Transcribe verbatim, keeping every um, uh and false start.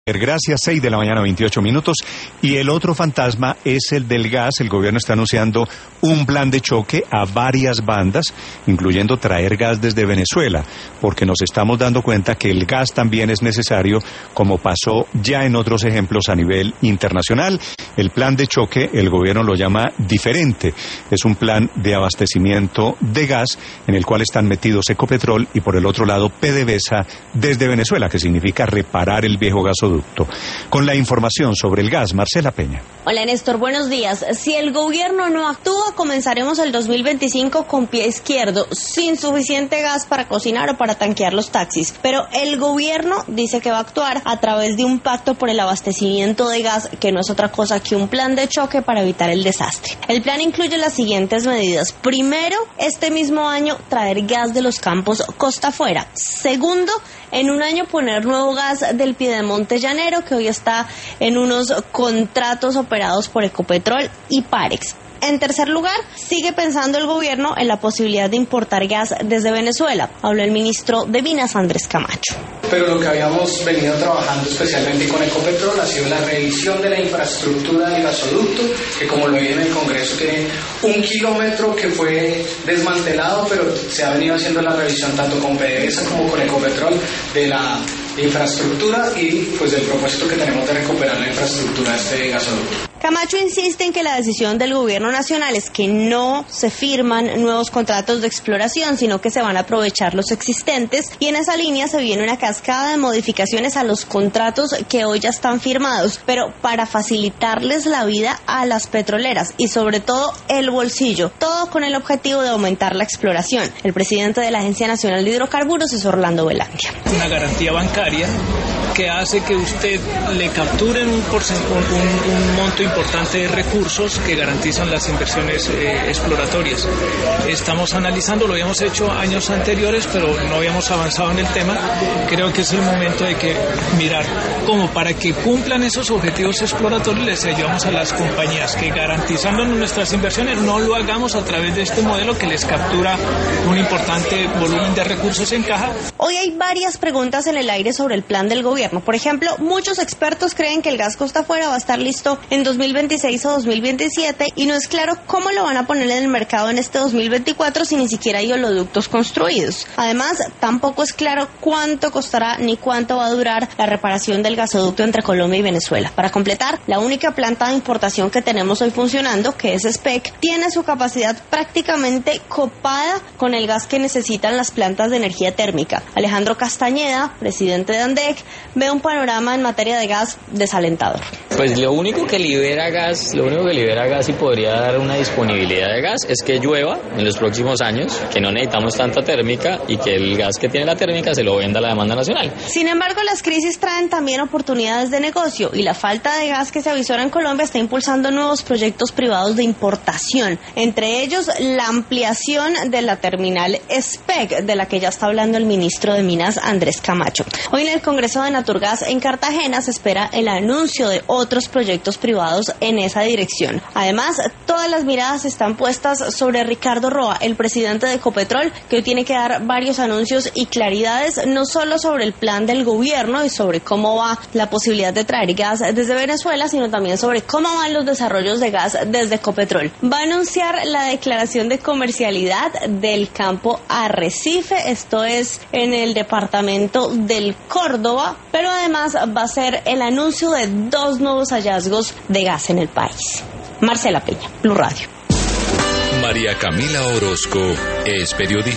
Gracias, seis de la mañana, veintiocho minutos. Y el otro fantasma es el del gas. El gobierno está anunciando un plan de choque a varias bandas, incluyendo traer gas desde Venezuela, porque nos estamos dando cuenta que el gas también es necesario, como pasó ya en otros ejemplos a nivel internacional. El plan de choque, el gobierno lo llama diferente. Es un plan de abastecimiento de gas en el cual están metidos Ecopetrol y por el otro lado PDVSA desde Venezuela, que significa reparar el viejo gasoducto. Con la información sobre el gas, Marcela Peña. Hola Néstor, buenos días. Si el gobierno no actúa, comenzaremos el dos mil veinticinco con pie izquierdo, sin suficiente gas para cocinar o para tanquear los taxis. Pero el gobierno dice que va a actuar a través de un pacto por el abastecimiento de gas, que no es otra cosa que un plan de choque para evitar el desastre. El plan incluye las siguientes medidas. Primero, este mismo año traer gas de los campos costa afuera. Segundo, en un año poner nuevo gas del Piedemonte Llanero, que hoy está en unos contratos operados por Ecopetrol y Parex. En tercer lugar, sigue pensando el gobierno en la posibilidad de importar gas desde Venezuela. Habló el ministro de Minas, Andrés Camacho. Pero lo que habíamos venido trabajando especialmente con Ecopetrol ha sido la revisión de la infraestructura del gasoducto, que como lo vi en el Congreso tiene un kilómetro que fue desmantelado, pero se ha venido haciendo la revisión tanto con PDVSA como con Ecopetrol de la infraestructura y pues del propósito que tenemos de recuperar la infraestructura de este gasoducto. Camacho insiste en que la decisión del gobierno nacional es que no se firman nuevos contratos de exploración, sino que se van a aprovechar los existentes, y en esa línea se viene una cascada de modificaciones a los contratos que hoy ya están firmados, pero para facilitarles la vida a las petroleras y sobre todo el bolsillo, todo con el objetivo de aumentar la exploración. El presidente de la Agencia Nacional de Hidrocarburos es Orlando Velandia. Una garantía bancaria que hace que usted le capturen un, un, un, un monto importante de recursos que garantizan las inversiones eh, exploratorias. Estamos analizando, lo habíamos hecho años anteriores, pero no habíamos avanzado en el tema. Creo que es el momento de que mirar cómo para que cumplan esos objetivos exploratorios les ayudamos a las compañías que garantizando nuestras inversiones no lo hagamos a través de este modelo que les captura un importante volumen de recursos en caja. Hoy hay varias preguntas en el aire sobre el plan del gobierno. Por ejemplo, muchos expertos creen que el gas costa afuera va a estar listo en dos mil veintiséis o dos mil veintisiete y no es claro cómo lo van a poner en el mercado en este dos mil veinticuatro si ni siquiera hay oleoductos construidos. Además, tampoco es claro cuánto costará ni cuánto va a durar la reparación del gasoducto entre Colombia y Venezuela. Para completar, la única planta de importación que tenemos hoy funcionando, que es SPEC, tiene su capacidad prácticamente copada con el gas que necesitan las plantas de energía térmica. Alejandro Castañeda, presidente de ANDEC, ve un panorama en materia de gas desalentador. Pues lo único que libera gas, lo único que libera gas y podría dar una disponibilidad de gas es que llueva en los próximos años, que no necesitamos tanta térmica y que el gas que tiene la térmica se lo venda a la demanda nacional. Sin embargo, las crisis traen también oportunidades de negocio y la falta de gas que se avisora en Colombia está impulsando nuevos proyectos privados de importación, entre ellos la ampliación de la terminal SPEC, de la que ya está hablando el ministro de Minas, Andrés Camacho. Hoy en el Congreso de Naturgas en Cartagena se espera el anuncio de otros proyectos privados en esa dirección. Además, todas las miradas están puestas sobre Ricardo Roa, el presidente de Ecopetrol, que hoy tiene que dar varios anuncios y claridades, no solo sobre el plan del gobierno y sobre cómo va la posibilidad de traer gas desde Venezuela, sino también sobre cómo van los desarrollos de gas desde Ecopetrol. Va a anunciar la declaración de comercialidad del campo Arrecife, esto es en el departamento del Córdoba, pero además va a ser el anuncio de dos nuevos hallazgos de gas en el país. Marcela Peña, Blue Radio. María Camila Orozco es periodista.